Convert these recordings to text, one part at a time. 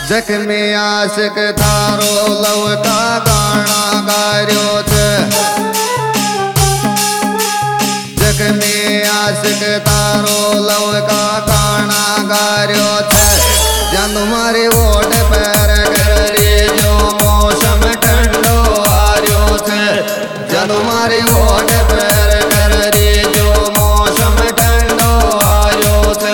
जख्मी आशिक थारो लव का गाना गार्यो छे। जख्मी आशिक थारो लव का गाना गार्यो छे। जनु मारी ओट पैर करी जो मौसम ठंडो आर्यो छे। जनु मारी ओट पैर करी जो मौसम ठंडो आर्यो छे।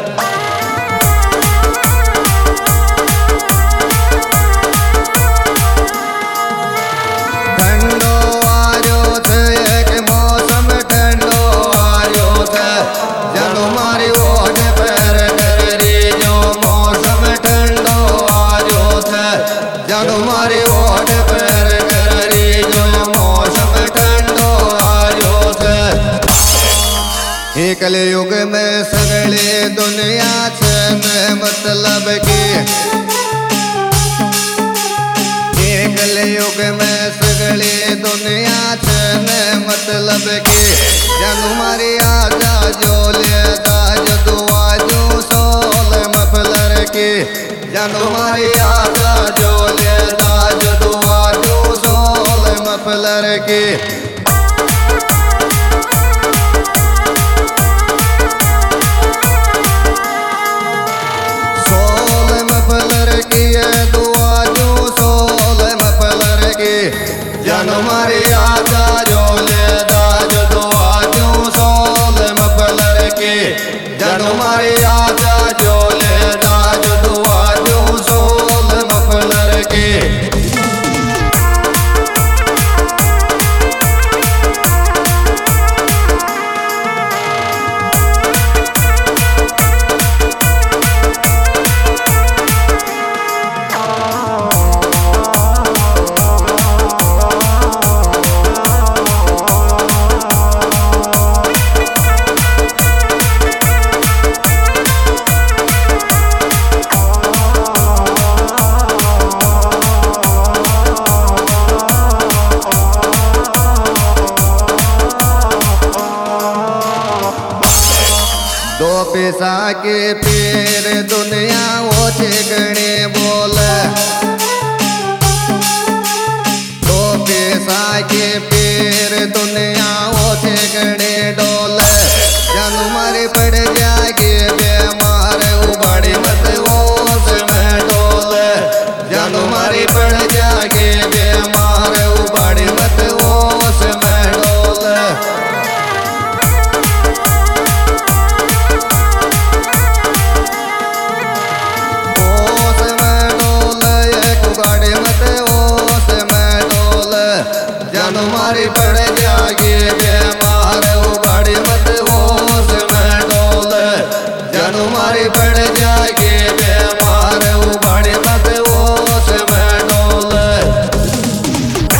कलयुग में सगले दुनिया छे मतलब की। कलयुग में सगले दुनिया छे मतलब की। जानू मारी आजा जो ले दाज दुआ जो सोल मफलर की। जानू मारी आजा जो ले दाज दुआ जो सोल मफलर की। जानू मारी आजा जो ले दाज दुआ जो सोल मफलर की। जानू मारी आजा जो ले दाज दुआ जो सोल मफलर की। दो पैसा के पेर दुनिया वो छे गणे।